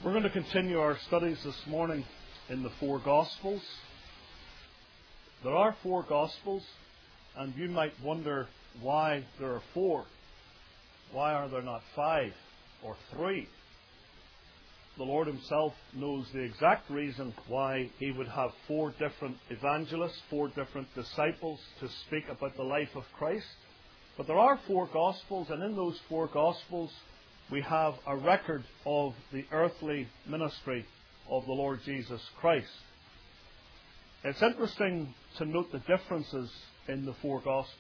We're going to continue our studies this morning in the four Gospels. There are four Gospels, and you might wonder why there are four. Why are there not five or three? The Lord Himself knows the exact reason why He would have four different evangelists, four different disciples to speak about the life of Christ. But there are four Gospels, and in those four Gospels we have a record of the earthly ministry of the Lord Jesus Christ. It's interesting to note the differences in the four Gospels.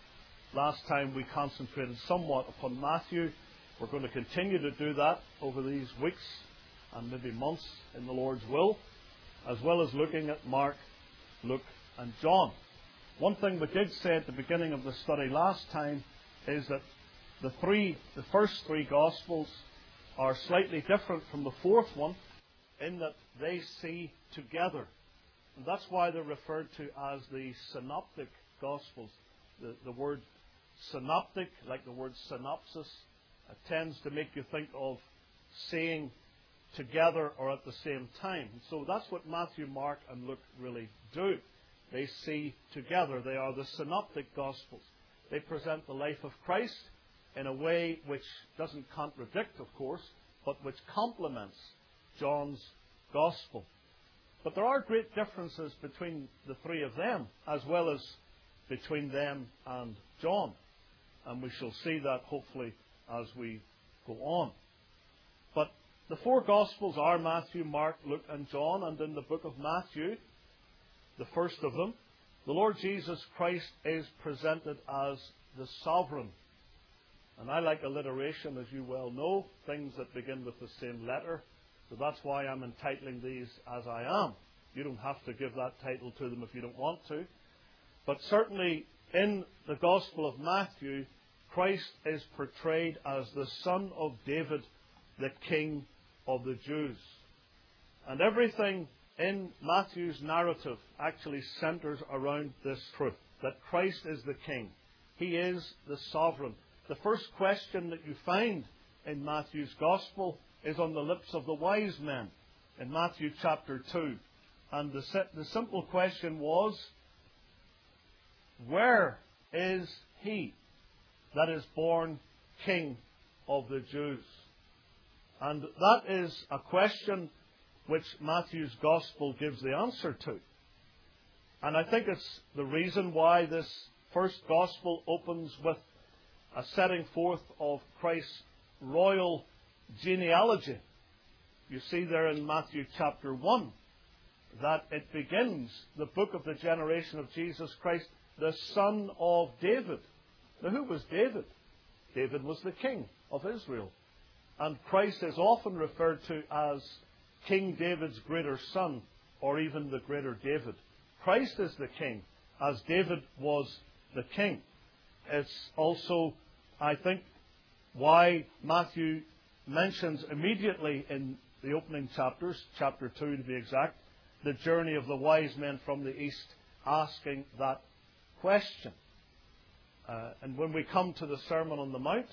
Last time we concentrated somewhat upon Matthew. We're going to continue to do that over these weeks and maybe months in the Lord's will, as well as looking at Mark, Luke and John. One thing we did say at the beginning of the study last time is that the first three Gospels are slightly different from the fourth one in that they see together. And that's why they're referred to as the synoptic Gospels. The word synoptic, like the word synopsis, tends to make you think of seeing together or at the same time. So that's what Matthew, Mark and Luke really do. They see together. They are the synoptic Gospels. They present the life of Christ in a way which doesn't contradict, of course, but which complements John's Gospel. But there are great differences between the three of them, as well as between them and John. And we shall see that hopefully as we go on. But the four Gospels are Matthew, Mark, Luke and John. And in the book of Matthew, the first of them, the Lord Jesus Christ is presented as the sovereign. And I like alliteration, as you well know, things that begin with the same letter. So that's why I'm entitling these as I am. You don't have to give that title to them if you don't want to. But certainly in the Gospel of Matthew, Christ is portrayed as the Son of David, the King of the Jews. And everything in Matthew's narrative actually centers around this truth, that Christ is the King. He is the sovereign. The first question that you find in Matthew's Gospel is on the lips of the wise men in Matthew chapter 2. And the simple question was, where is He that is born King of the Jews? And that is a question which Matthew's Gospel gives the answer to. And I think it's the reason why this first Gospel opens with a setting forth of Christ's royal genealogy. You see there in Matthew chapter 1 that it begins the book of the generation of Jesus Christ, the son of David. Now who was David? David was the king of Israel. And Christ is often referred to as King David's greater son, or even the greater David. Christ is the king, as David was the king. It's also, I think, why Matthew mentions immediately in the opening chapters, chapter 2 to be exact, the journey of the wise men from the east asking that question. And when we come to the Sermon on the Mount,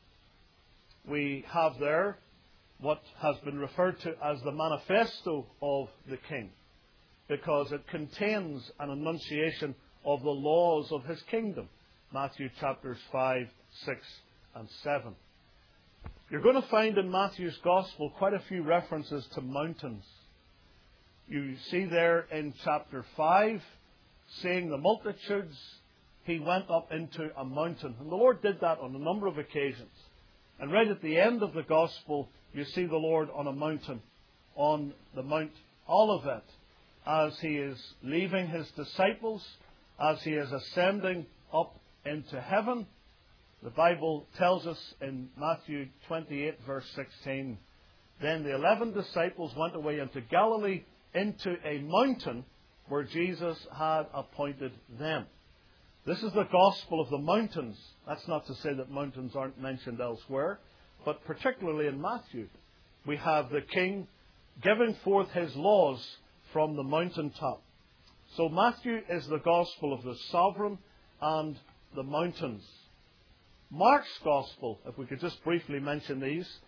we have there what has been referred to as the manifesto of the King, because it contains an enunciation of the laws of His kingdom. Matthew chapters 5, 6 and 7. You're going to find in Matthew's Gospel quite a few references to mountains. You see there in chapter 5, seeing the multitudes, He went up into a mountain. And the Lord did that on a number of occasions. And right at the end of the Gospel, you see the Lord on a mountain, on the Mount Olivet, as He is leaving His disciples, as He is ascending up into heaven. The Bible tells us in Matthew 28 verse 16, then the 11 disciples went away into Galilee, into a mountain where Jesus had appointed them. This is the Gospel of the mountains. That's not to say that mountains aren't mentioned elsewhere, but particularly in Matthew, we have the King giving forth His laws from the mountaintop. So Matthew is the Gospel of the sovereign and the mountains. Mark's Gospel, if we could just briefly mention these,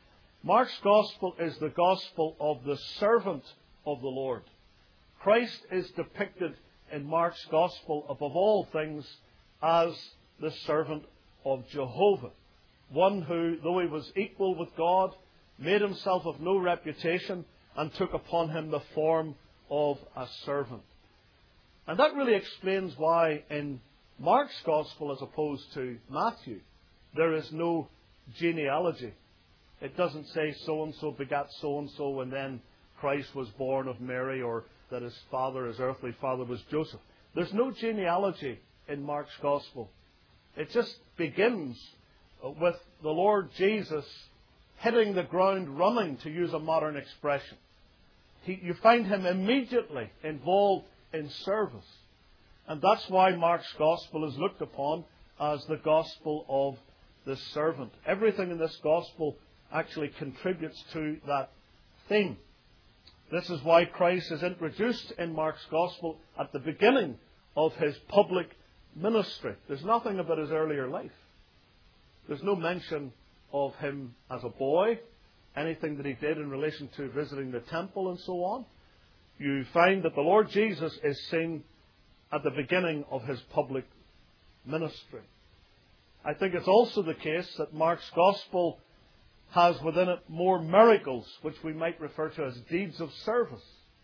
Mark's Gospel is the Gospel of the servant of the Lord. Christ is depicted in Mark's Gospel above all things as the servant of Jehovah. One who, though he was equal with God, made himself of no reputation and took upon him the form of a servant. And that really explains why in Mark's Gospel, as opposed to Matthew, there is no genealogy. It doesn't say so-and-so begat so-and-so and then Christ was born of Mary, or that his earthly father was Joseph. There's no genealogy in Mark's Gospel. It just begins with the Lord Jesus hitting the ground running, to use a modern expression. You find him immediately involved in service. And that's why Mark's Gospel is looked upon as the Gospel of the servant. Everything in this Gospel actually contributes to that theme. This is why Christ is introduced in Mark's Gospel at the beginning of his public ministry. There's nothing about his earlier life. There's no mention of him as a boy, anything that he did in relation to visiting the temple and so on. You find that the Lord Jesus is seen at the beginning of his public ministry. I think it's also the case that Mark's Gospel has within it more miracles, which we might refer to as deeds of service,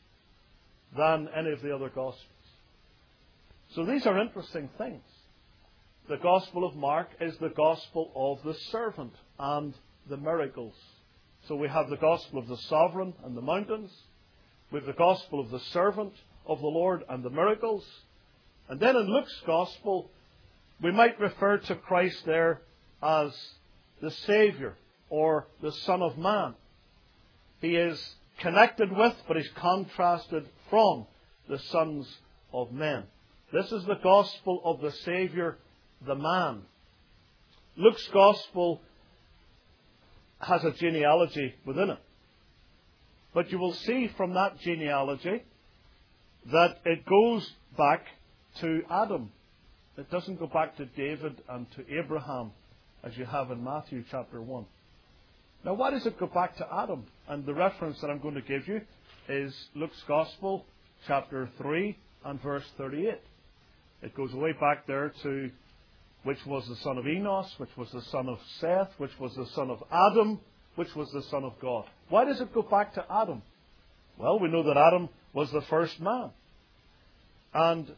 than any of the other Gospels. So these are interesting things. The Gospel of Mark is the Gospel of the servant and the miracles. So we have the Gospel of the sovereign and the mountains. We have the Gospel of the servant of the Lord and the miracles. And then in Luke's Gospel, we might refer to Christ there as the Saviour, or the Son of Man. He is connected with, but he's contrasted from, the sons of men. This is the Gospel of the Saviour, the man. Luke's Gospel has a genealogy within it. But you will see from that genealogy that it goes back to Adam. It doesn't go back to David and to Abraham as you have in Matthew chapter 1. Now, why does it go back to Adam? And the reference that I'm going to give you is Luke's Gospel, chapter 3 and verse 38. It goes way back there to which was the son of Enos, which was the son of Seth, which was the son of Adam, which was the son of God. Why does it go back to Adam? Well, we know that Adam was the first man. And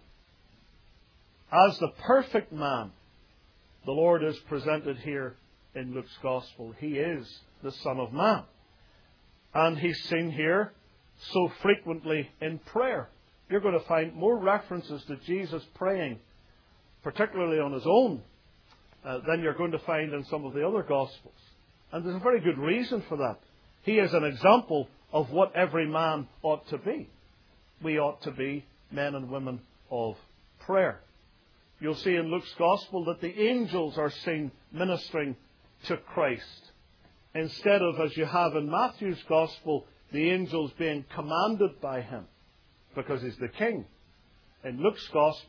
as the perfect man, the Lord is presented here in Luke's Gospel. He is the Son of Man. And he's seen here so frequently in prayer. You're going to find more references to Jesus praying, particularly on his own, than you're going to find in some of the other Gospels. And there's a very good reason for that. He is an example of what every man ought to be. We ought to be men and women of prayer. You'll see in Luke's Gospel that the angels are seen ministering to Christ, instead of, as you have in Matthew's Gospel, the angels being commanded by him, because he's the king. In Luke's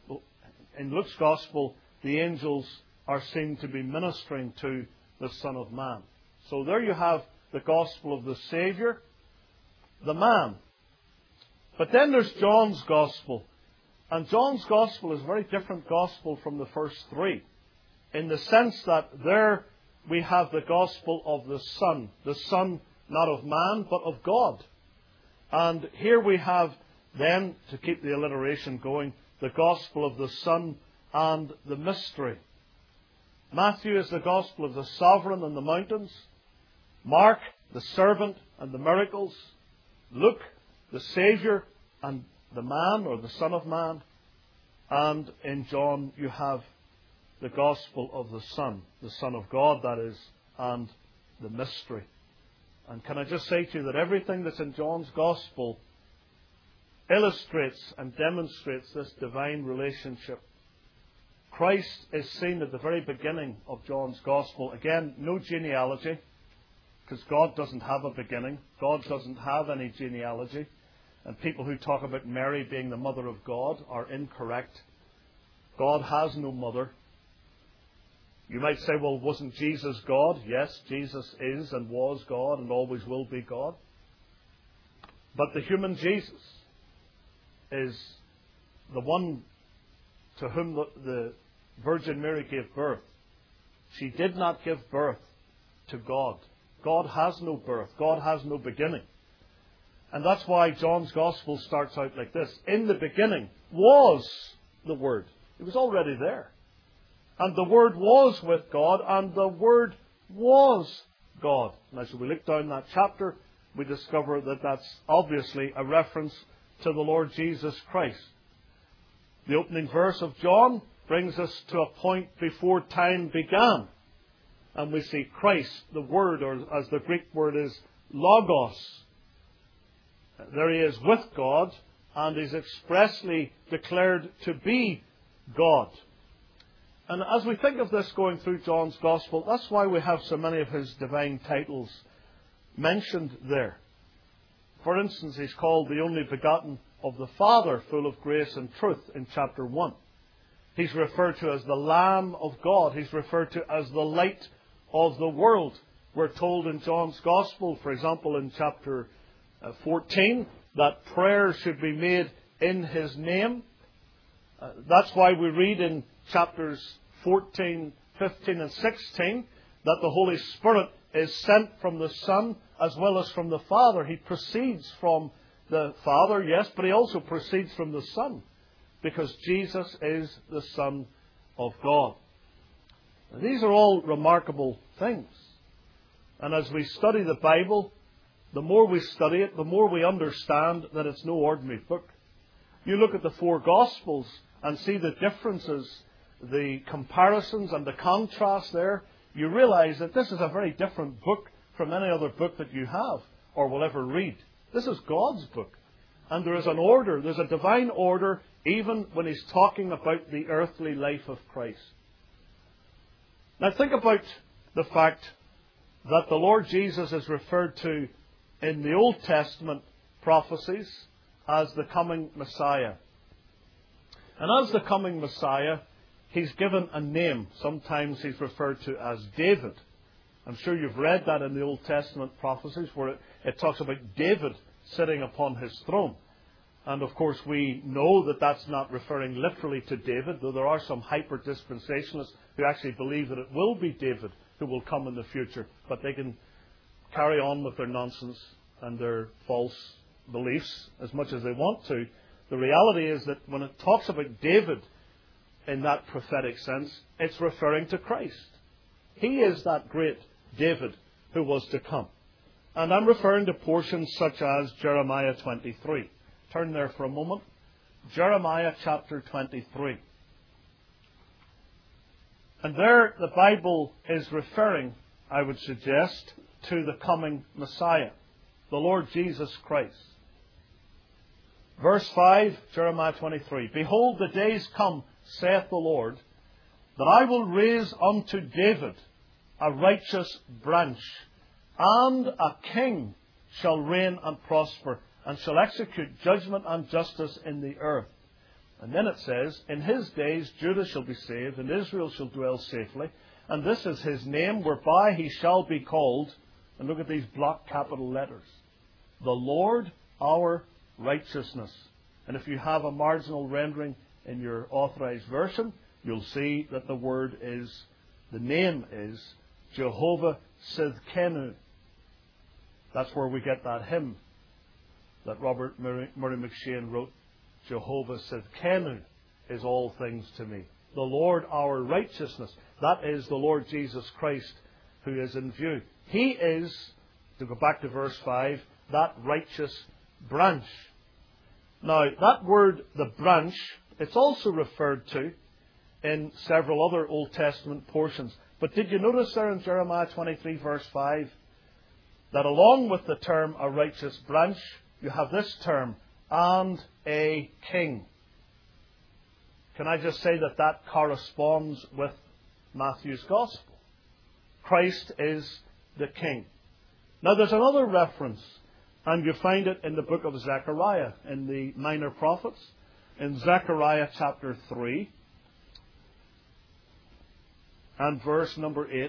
Gospel, the angels are seen to be ministering to the Son of Man. So there you have the Gospel of the Saviour, the man. But then there's John's Gospel. And John's Gospel is a very different Gospel from the first three, in the sense that there we have the Gospel of the Son not of man, but of God. And here we have then, to keep the alliteration going, the Gospel of the Son and the mystery. Matthew is the Gospel of the sovereign and the mountains. Mark, the servant and the miracles. Luke, the Saviour and the man, or the Son of Man. And in John you have the Gospel of the Son of God, that is, and the mystery. And can I just say to you that everything that's in John's Gospel illustrates and demonstrates this divine relationship. Christ is seen at the very beginning of John's Gospel. Again, no genealogy, because God doesn't have a beginning. God doesn't have any genealogy. And people who talk about Mary being the mother of God are incorrect. God has no mother. You might say, well, wasn't Jesus God? Yes, Jesus is and was God and always will be God. But the human Jesus is the one to whom the Virgin Mary gave birth. She did not give birth to God. God has no birth. God has no beginning. And that's why John's Gospel starts out like this. In the beginning was the Word. It was already there. And the Word was with God, and the Word was God. And as we look down that chapter, we discover that that's obviously a reference to the Lord Jesus Christ. The opening verse of John brings us to a point before time began. And we see Christ, the Word, or as the Greek word is, logos. There he is with God, and is expressly declared to be God. And as we think of this going through John's Gospel, that's why we have so many of his divine titles mentioned there. For instance, he's called the only begotten of the Father, full of grace and truth, in chapter 1. He's referred to as the Lamb of God. He's referred to as the light of the world. We're told in John's Gospel, for example, in chapter 14, that prayer should be made in his name. That's why we read in chapters 14, 15 and 16 that the Holy Spirit is sent from the Son as well as from the Father. He proceeds from the Father, yes, but he also proceeds from the Son, because Jesus is the Son of God. And these are all remarkable things. And as we study the Bible, the more we study it, the more we understand that it's no ordinary book. You look at the four Gospels and see the differences, the comparisons and the contrast there. You realize that this is a very different book from any other book that you have or will ever read. This is God's book. And there is an order, there's a divine order, even when he's talking about the earthly life of Christ. Now think about the fact that the Lord Jesus is referred to in the Old Testament prophecies as the coming Messiah. And as the coming Messiah, he's given a name. Sometimes he's referred to as David. I'm sure you've read that in the Old Testament prophecies where it talks about David sitting upon his throne. And of course we know that that's not referring literally to David, though there are some hyper-dispensationalists who actually believe that it will be David who will come in the future. But they can carry on with their nonsense and their false beliefs as much as they want to. The reality is that when it talks about David in that prophetic sense, it's referring to Christ. He is that great David who was to come. And I'm referring to portions such as Jeremiah 23. Turn there for a moment. Jeremiah chapter 23. And there the Bible is referring, I would suggest, to the coming Messiah, the Lord Jesus Christ. Verse 5, Jeremiah 23. Behold, the days come, saith the Lord, that I will raise unto David a righteous branch, and a king shall reign and prosper, and shall execute judgment and justice in the earth. And then it says, in his days Judah shall be saved, and Israel shall dwell safely. And this is his name, whereby he shall be called, and look at these block capital letters, the Lord our righteousness. And if you have a marginal rendering in your authorized version, you'll see that the name is Jehovah Sidkenu. That's where we get that hymn that Robert Murray McShane wrote. Jehovah Sidkenu is all things to me. The Lord our righteousness. That is the Lord Jesus Christ who is in view. He is, to go back to verse 5, that righteous branch. Now, that word, the branch, it's also referred to in several other Old Testament portions. But did you notice there in Jeremiah 23 verse 5 that along with the term a righteous branch, you have this term, and a king. Can I just say that that corresponds with Matthew's Gospel? Christ is the king. Now there's another reference, and you find it in the book of Zechariah, in the Minor Prophets, in Zechariah chapter 3. and verse number 8.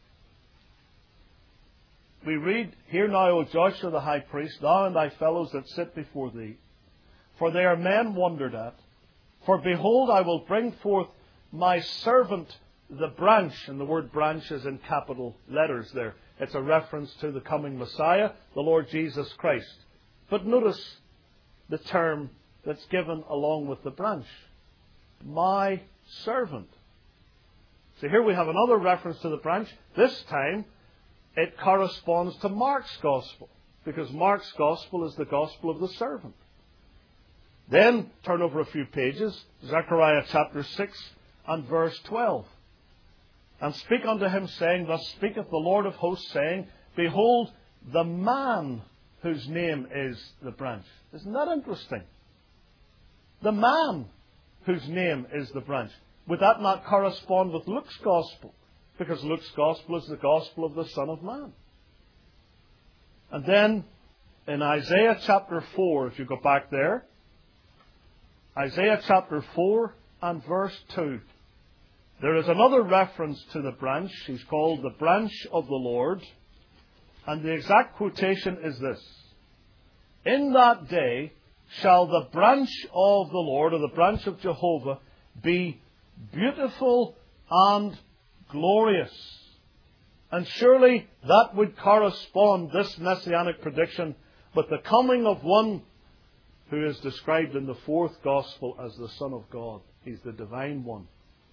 We read, Hear now, O Joshua the high priest, thou and thy fellows that sit before thee, for they are men wondered at. For behold, I will bring forth my servant the branch, and the word branch is in capital letters there. It's a reference to the coming Messiah, the Lord Jesus Christ. But notice the term that's given along with the branch. My servant. So here we have another reference to the branch. This time it corresponds to Mark's Gospel, because Mark's Gospel is the Gospel of the servant. Then, turn over a few pages, Zechariah chapter 6 and verse 12. And speak unto him, saying, Thus speaketh the Lord of hosts, saying, Behold, the man whose name is the branch. Isn't that interesting? The man whose name is the branch. Would that not correspond with Luke's Gospel? Because Luke's Gospel is the Gospel of the Son of Man. And then, in Isaiah chapter 4, if you go back there, Isaiah chapter 4 and verse 2. There is another reference to the branch. He's called the branch of the Lord. And the exact quotation is this. In that day shall the branch of the Lord, or the branch of Jehovah, be beautiful and glorious. And surely that would correspond, this messianic prediction, with the coming of one who is described in the fourth Gospel as the Son of God. He's the divine one.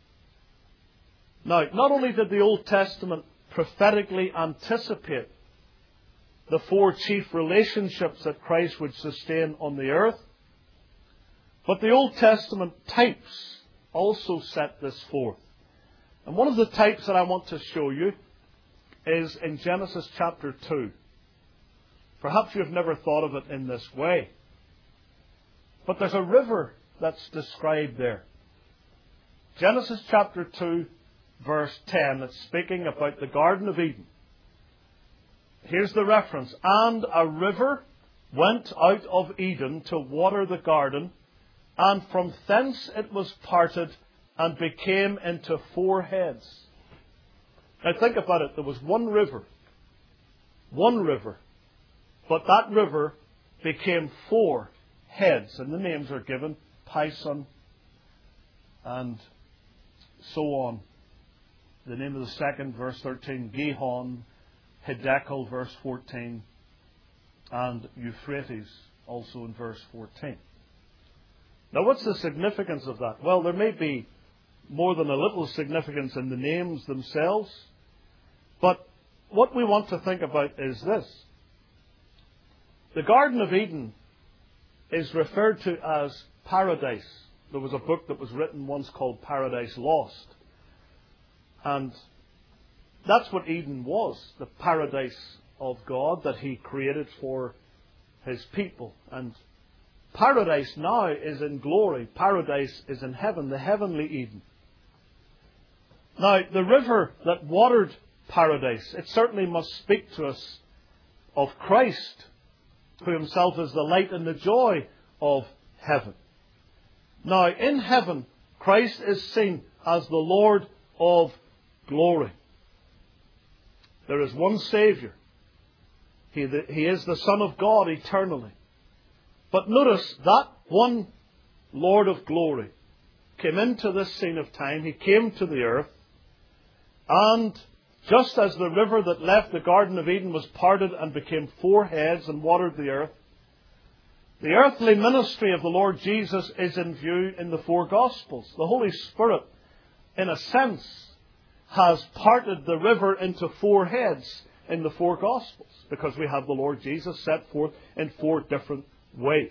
Now, not only did the Old Testament prophetically anticipate the four chief relationships that Christ would sustain on the earth, but the Old Testament types also set this forth. And one of the types that I want to show you is in Genesis chapter 2. Perhaps you've never thought of it in this way. But there's a river that's described there. Genesis chapter 2, verse 10, it's speaking about the Garden of Eden. Here's the reference. And a river went out of Eden to water the garden, and from thence it was parted and became into four heads. Now think about it. There was one river, but that river became four heads, and the names are given, Pison and so on. The name of the second, verse 13, Gihon, Hiddekel, verse 14, and Euphrates, also in verse 14. Now what's the significance of that? Well, there may be more than a little significance in the names themselves, but what we want to think about is this. The Garden of Eden is referred to as paradise. There was a book that was written once called Paradise Lost. And that's what Eden was, the paradise of God that He created for His people. And paradise now is in glory. Paradise is in heaven, the heavenly Eden. Now, the river that watered paradise, it certainly must speak to us of Christ, who Himself is the light and the joy of heaven. Now, in heaven, Christ is seen as the Lord of glory. There is one Saviour. He is the Son of God eternally. But notice that one Lord of glory came into this scene of time. He came to the earth. And just as the river that left the Garden of Eden was parted and became four heads and watered the earth, the earthly ministry of the Lord Jesus is in view in the four Gospels. The Holy Spirit, in a sense, has parted the river into four heads in the four Gospels, because we have the Lord Jesus set forth in four different ways.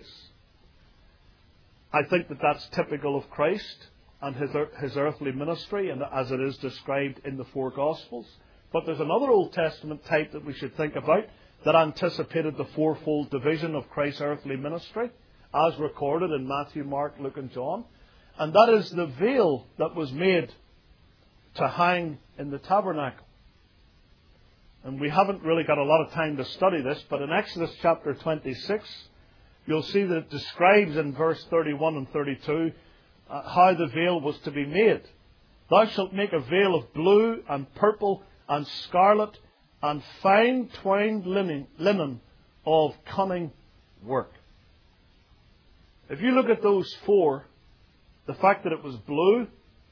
I think that that's typical of Christ and His earthly ministry, and as it is described in the four Gospels. But there's another Old Testament type that we should think about that anticipated the fourfold division of Christ's earthly ministry, as recorded in Matthew, Mark, Luke and John. And that is the veil that was made to hang in the tabernacle. And we haven't really got a lot of time to study this, but in Exodus chapter 26, you'll see that it describes in verse 31 and 32 how the veil was to be made. Thou shalt make a veil of blue and purple and scarlet and fine twined linen of cunning work. If you look at those four, the fact that it was blue,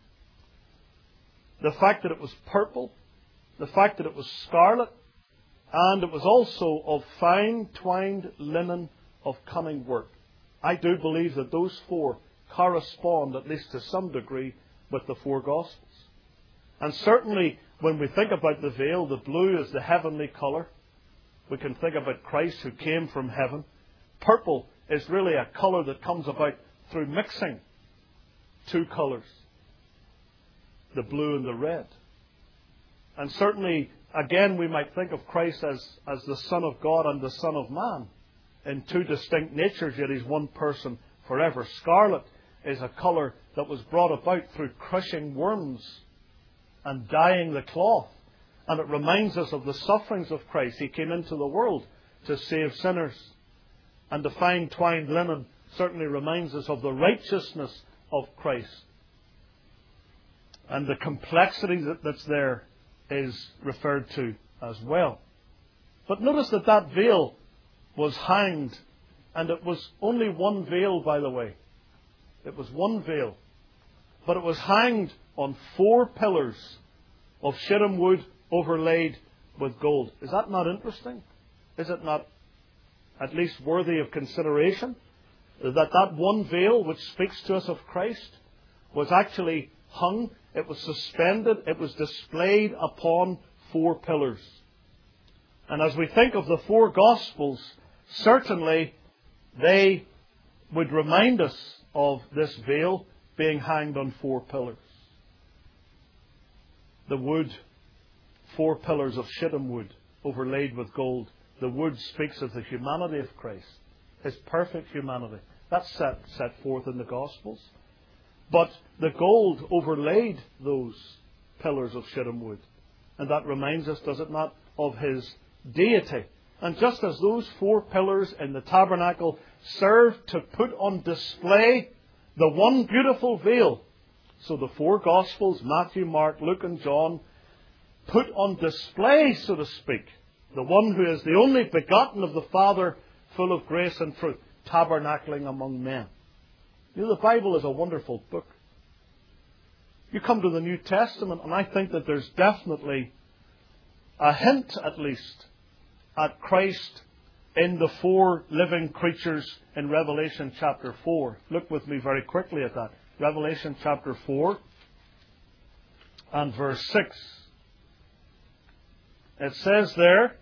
the fact that it was purple, the fact that it was scarlet, and it was also of fine twined linen of cunning work. I do believe that those four correspond, at least to some degree, with the four Gospels. And certainly, when we think about the veil, the blue is the heavenly colour. We can think about Christ who came from heaven. Purple is really a colour that comes about through mixing two colours, the blue and the red. And certainly, again, we might think of Christ as the Son of God and the Son of Man in two distinct natures, yet He's one person forever. Scarlet is a colour that was brought about through crushing worms and dyeing the cloth. And it reminds us of the sufferings of Christ. He came into the world to save sinners. And the fine twined linen certainly reminds us of the righteousness of Christ. And the complexity that's there is referred to as well. But notice that that veil was hanged. And it was only one veil, by the way. It was one veil. But it was hanged on 4 pillars of shittim wood overlaid with gold. Is that not interesting? Is it not at least worthy of consideration? That one veil which speaks to us of Christ was actually hung, it was suspended, it was displayed upon 4 pillars. And as we think of the 4 Gospels, certainly they would remind us of this veil being hanged on 4 pillars. The wood, 4 pillars of shittim wood overlaid with gold. The wood speaks of the humanity of Christ, His perfect humanity. That's set forth in the Gospels. But the gold overlaid those pillars of shittim wood. And that reminds us, does it not, of His deity. And just as those 4 pillars in the tabernacle served to put on display the one beautiful veil, so the 4 Gospels, Matthew, Mark, Luke and John, put on display, so to speak, the one who is the only begotten of the Father, full of grace and truth, tabernacling among men. You know, the Bible is a wonderful book. You come to the New Testament, and I think that there's definitely a hint, at least, at Christ in the 4 living creatures in Revelation chapter 4. Look with me very quickly at that. Revelation chapter 4 and verse 6. It says there,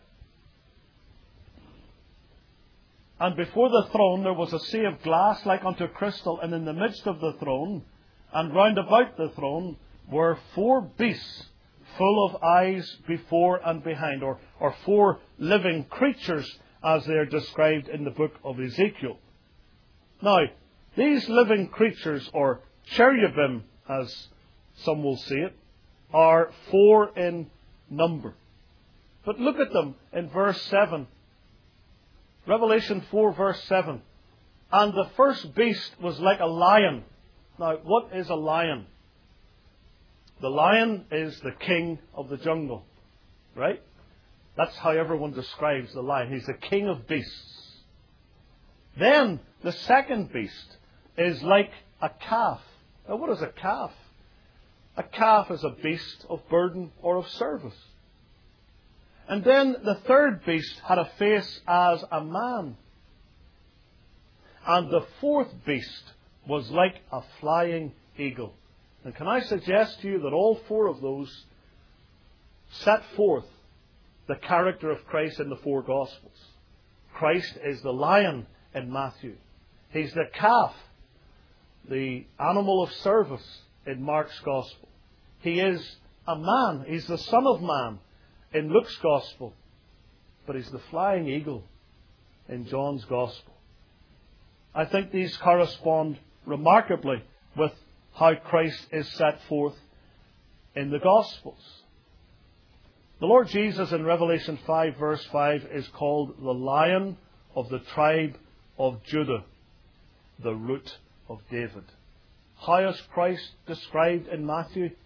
"And before the throne there was a sea of glass like unto crystal, and in the midst of the throne, and round about the throne, were 4 beasts full of eyes before and behind," or 4 living creatures as they are described in the book of Ezekiel. Now, these living creatures, or cherubim as some will see it, are 4 in number. But look at them in verse 7. Revelation 4 verse 7. "And the first beast was like a lion." Now, what is a lion? The lion is the king of the jungle, right? That's how everyone describes the lion. He's the king of beasts. Then the second beast is like a calf. Now, what is a calf? A calf is a beast of burden or of service. And then the third beast had a face as a man. And the 4th beast was like a flying eagle. And can I suggest to you that all 4 of those set forth the character of Christ in the 4 Gospels. Christ is the lion in Matthew. He's the calf, the animal of service in Mark's Gospel. He is a man. He's the Son of Man in Luke's Gospel. But He's the flying eagle in John's Gospel. I think these correspond remarkably with how Christ is set forth in the Gospels. The Lord Jesus in Revelation 5 verse 5 is called the Lion of the tribe of Judah, the root of David. How is Christ described in Matthew?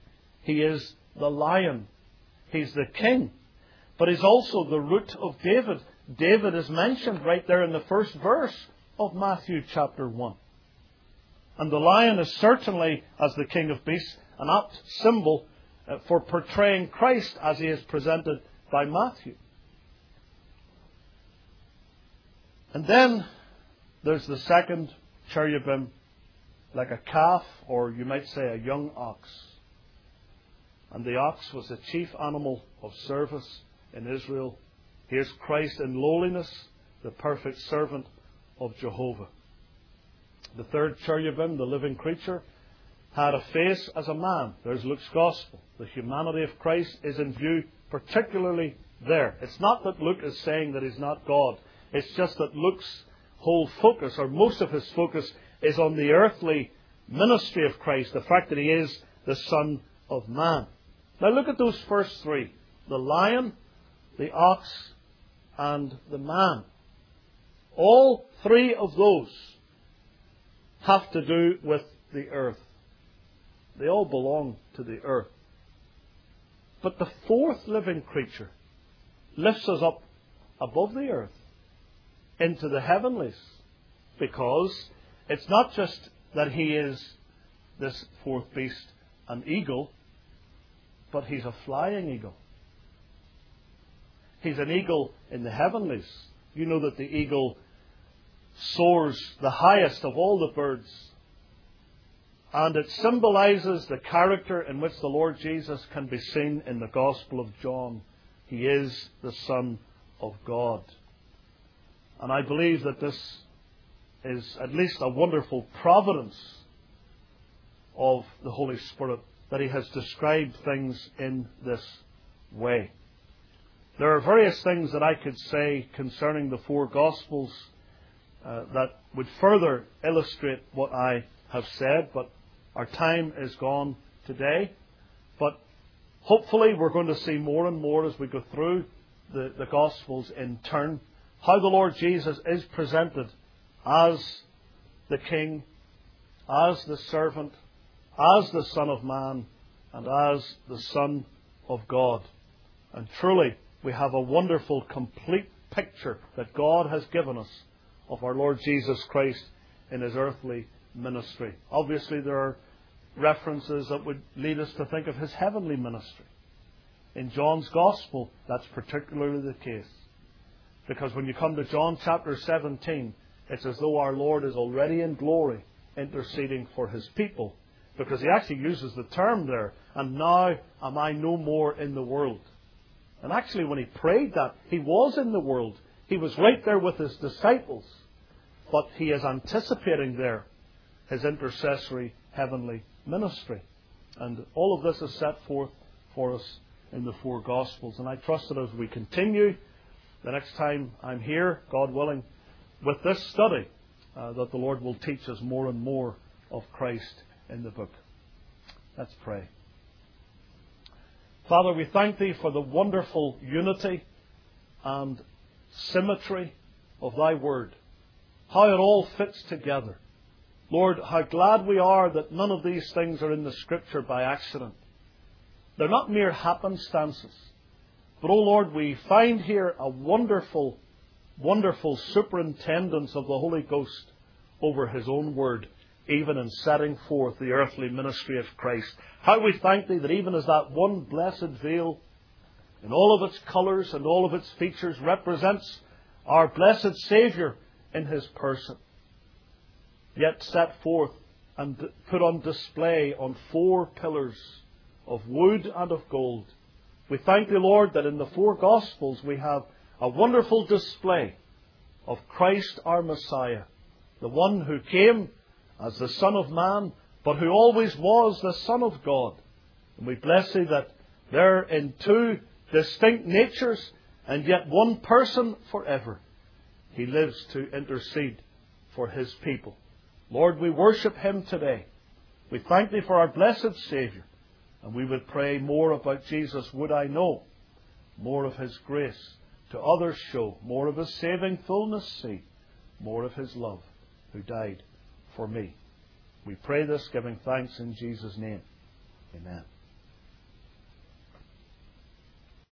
He is the Lion. He's the King. But He's also the root of David. David is mentioned right there in the first verse of Matthew chapter 1. And the lion is certainly, as the King of Beasts, an apt symbol for portraying Christ as He is presented by Matthew. And then there's the second cherubim, like a calf, or you might say a young ox. And the ox was the chief animal of service in Israel. Here's Christ in lowliness, the perfect servant of Jehovah. The third cherubim, the living creature, had a face as a man. There's Luke's Gospel. The humanity of Christ is in view particularly there. It's not that Luke is saying that He's not God. It's just that Luke's whole focus, or most of his focus, is on the earthly ministry of Christ, the fact that He is the Son of Man. Now look at those first three. The lion, the ox, and the man. All three of those have to do with the earth. They all belong to the earth. But the fourth living creature lifts us up above the earth into the heavenlies, because it's not just that He is this fourth beast, an eagle, but He's a flying eagle. He's an eagle in the heavenlies. You know that the eagle soars the highest of all the birds. And it symbolizes the character in which the Lord Jesus can be seen in the Gospel of John. He is the Son of God. And I believe that this is at least a wonderful providence of the Holy Spirit, that He has described things in this way. There are various things that I could say concerning the four Gospels that would further illustrate what I have said, but our time is gone today. But hopefully we're going to see more and more as we go through the Gospels in turn, how the Lord Jesus is presented as the King, as the servant, as the Son of Man, and as the Son of God. And truly, we have a wonderful, complete picture that God has given us of our Lord Jesus Christ in His earthly ministry. Obviously, there are references that would lead us to think of His heavenly ministry. In John's Gospel, that's particularly the case. Because when you come to John chapter 17, it's as though our Lord is already in glory, interceding for His people. Because He actually uses the term there, and now am I no more in the world. And actually when He prayed that, He was in the world. He was right there with His disciples. But He is anticipating there His intercessory heavenly ministry. And all of this is set forth for us in the four Gospels. And I trust that as we continue, the next time I'm here, God willing, with this study, that the Lord will teach us more and more of Christ in the book. Let's pray. Father, we thank Thee for the wonderful unity and symmetry of Thy Word. How it all fits together. Lord, how glad we are that none of these things are in the Scripture by accident. They're not mere happenstances. But, oh Lord, we find here a wonderful, wonderful superintendence of the Holy Ghost over His own Word, even in setting forth the earthly ministry of Christ. How we thank Thee that even as that one blessed veil, in all of its colours and all of its features, represents our blessed Saviour in His person, yet set forth and put on display on 4 pillars of wood and of gold. We thank Thee, Lord, that in the 4 Gospels we have a wonderful display of Christ our Messiah, the one who came as the Son of Man, but who always was the Son of God. And we bless Thee that they're in 2 distinct natures, and yet one person forever. He lives to intercede for His people. Lord, we worship Him today. We thank Thee for our blessed Saviour. And we would pray more about Jesus would I know, more of His grace to others show, more of His saving fullness see, more of His love who died for me. We pray this giving thanks in Jesus' name. Amen.